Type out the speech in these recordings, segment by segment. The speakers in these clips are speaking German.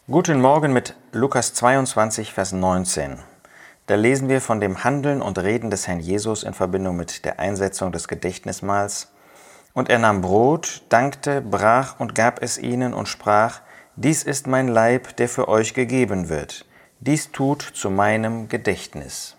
Guten Morgen mit Lukas 22, Vers 19. Da lesen wir von dem Handeln und Reden des Herrn Jesus in Verbindung mit der Einsetzung des Gedächtnismahls. Und er nahm Brot, dankte, brach und gab es ihnen und sprach: Dies ist mein Leib, der für euch gegeben wird. Dies tut zu meinem Gedächtnis.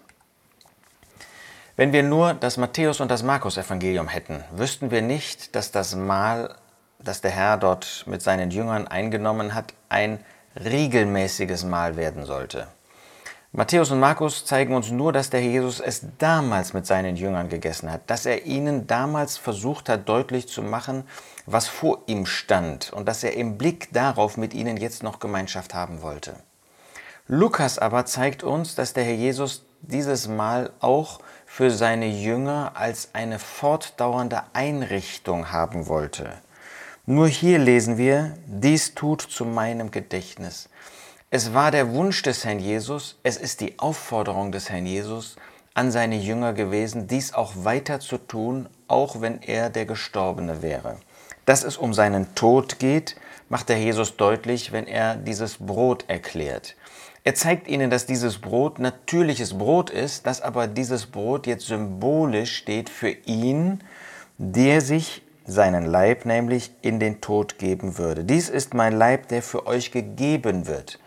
Wenn wir nur das Matthäus- und das Markus-Evangelium hätten, wüssten wir nicht, dass das Mahl, das der Herr dort mit seinen Jüngern eingenommen hat, ein regelmäßiges Mahl werden sollte. Matthäus und Markus zeigen uns nur, dass der Herr Jesus es damals mit seinen Jüngern gegessen hat, dass er ihnen damals versucht hat, deutlich zu machen, was vor ihm stand und dass er im Blick darauf mit ihnen jetzt noch Gemeinschaft haben wollte. Lukas aber zeigt uns, dass der Herr Jesus dieses Mahl auch für seine Jünger als eine fortdauernde Einrichtung haben wollte. Nur hier lesen wir: Dies tut zu meinem Gedächtnis. Es war der Wunsch des Herrn Jesus, es ist die Aufforderung des Herrn Jesus an seine Jünger gewesen, dies auch weiter zu tun, auch wenn er der Gestorbene wäre. Dass es um seinen Tod geht, macht der Jesus deutlich, wenn er dieses Brot erklärt. Er zeigt ihnen, dass dieses Brot natürliches Brot ist, dass aber dieses Brot jetzt symbolisch steht für ihn, der sich seinen Leib nämlich in den Tod geben würde. Dies ist mein Leib, der für euch gegeben wird.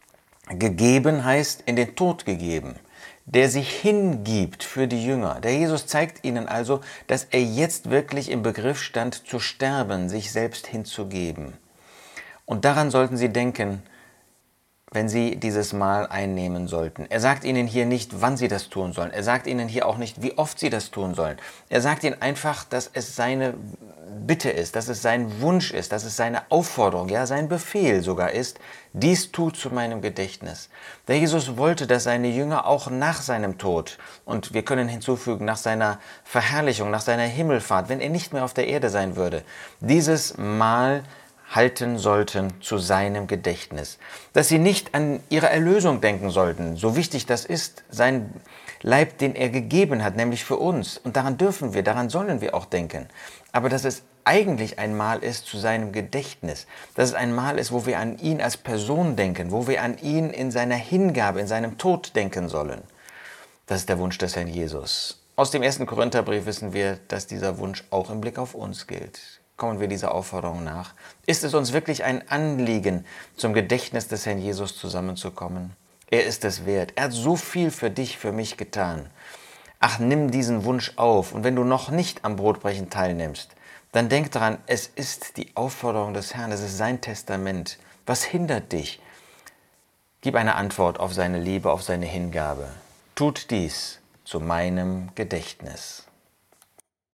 Gegeben heißt in den Tod gegeben, der sich hingibt für die Jünger. Der Jesus zeigt ihnen also, dass er jetzt wirklich im Begriff stand, zu sterben, sich selbst hinzugeben. Und daran sollten sie denken, wenn sie dieses Mahl einnehmen sollten. Er sagt ihnen hier nicht, wann sie das tun sollen. Er sagt ihnen hier auch nicht, wie oft sie das tun sollen. Er sagt ihnen einfach, dass es seine Bitte ist, dass es sein Wunsch ist, dass es seine Aufforderung, ja sein Befehl sogar ist: Dies tut zu meinem Gedächtnis. Der Jesus wollte, dass seine Jünger auch nach seinem Tod, und wir können hinzufügen, nach seiner Verherrlichung, nach seiner Himmelfahrt, wenn er nicht mehr auf der Erde sein würde, dieses Mahl halten sollten zu seinem Gedächtnis. Dass sie nicht an ihre Erlösung denken sollten, so wichtig das ist, sein Leib, den er gegeben hat, nämlich für uns. Und daran dürfen wir, daran sollen wir auch denken. Aber dass es eigentlich ein Mahl ist zu seinem Gedächtnis, dass es ein Mahl ist, wo wir an ihn als Person denken, wo wir an ihn in seiner Hingabe, in seinem Tod denken sollen. Das ist der Wunsch des Herrn Jesus. Aus dem 1. Korintherbrief wissen wir, dass dieser Wunsch auch im Blick auf uns gilt. Kommen wir dieser Aufforderung nach? Ist es uns wirklich ein Anliegen, zum Gedächtnis des Herrn Jesus zusammenzukommen? Er ist es wert. Er hat so viel für dich, für mich getan. Ach, nimm diesen Wunsch auf. Und wenn du noch nicht am Brotbrechen teilnimmst, dann denk daran, es ist die Aufforderung des Herrn, es ist sein Testament. Was hindert dich? Gib eine Antwort auf seine Liebe, auf seine Hingabe. Tut dies zu meinem Gedächtnis.